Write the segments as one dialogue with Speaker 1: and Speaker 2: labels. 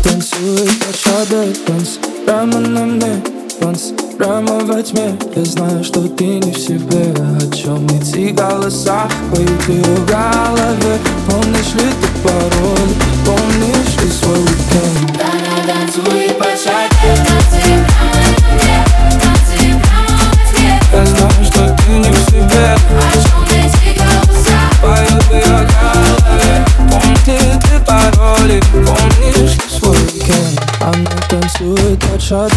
Speaker 1: танцует под шаде. Танц прямо на мне, танц прямо во тьме. Я знаю, что ты не в себе. О чем эти голоса поют в ее голове? Помнишь ли ты пароль? Помнишь ли свой уикенд?
Speaker 2: Она танцует под шаде. Танцы прямо на мне, танцы прямо во тьме.
Speaker 1: Я знаю, что ты не в себе.
Speaker 2: О чем эти голоса
Speaker 1: поют в ее голове? Помнишь ли ты пароли? Помнишь ли свой уикенд? Она танцует под шаде.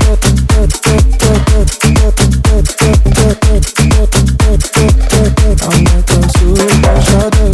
Speaker 1: Она танцует под шаде.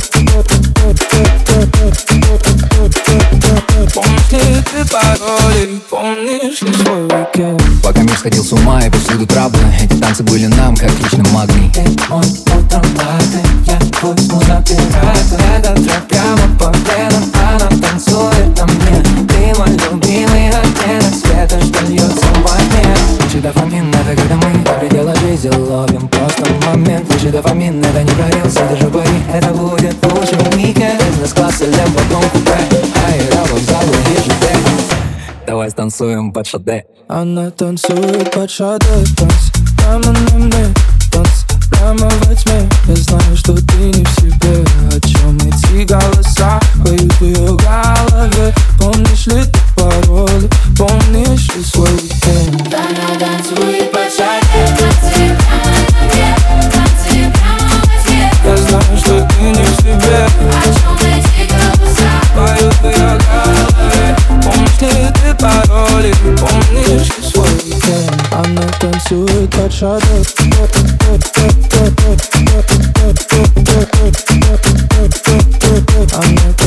Speaker 1: Помнишь ли ты пароли? Помнишь ли свой уикенд?
Speaker 3: Пока мир сходил с ума и повсюду траблы, эти танцы были нам как личный магний.
Speaker 1: Ты мой утром латы, я твой муза-пират. Этот трек прямо по венам, она танцует на мне. Ты мой любимый оттенок света, что льется во тьме.
Speaker 3: Лучший дофамин — это когда мы до предела жизни ловим просто момент. Лучший дофамин — это не горелся, даже бои. Это будет лучший уикенд. Бизнес-класс или в одном купе, аэропорт, залы и ЖД. Давай станцуем под шаде.
Speaker 1: Она танцует под шаде. Танц прямо на мне, танц прямо во тьме. Я знаю, что ты не в себе. О чем эти голоса поют в ее голове? Помнишь ли ты пароли? Помнишь ли свой уикенд?
Speaker 2: Она танцует под шаде. Танцы прямо на мне, танцы прямо во тьме.
Speaker 1: Я знаю, что ты не в себе.
Speaker 2: О чем эти голоса
Speaker 1: поют в ее голове? Помнишь ли ты пароли? Помнишь ли свой уикенд? Она танцует под шаде. Она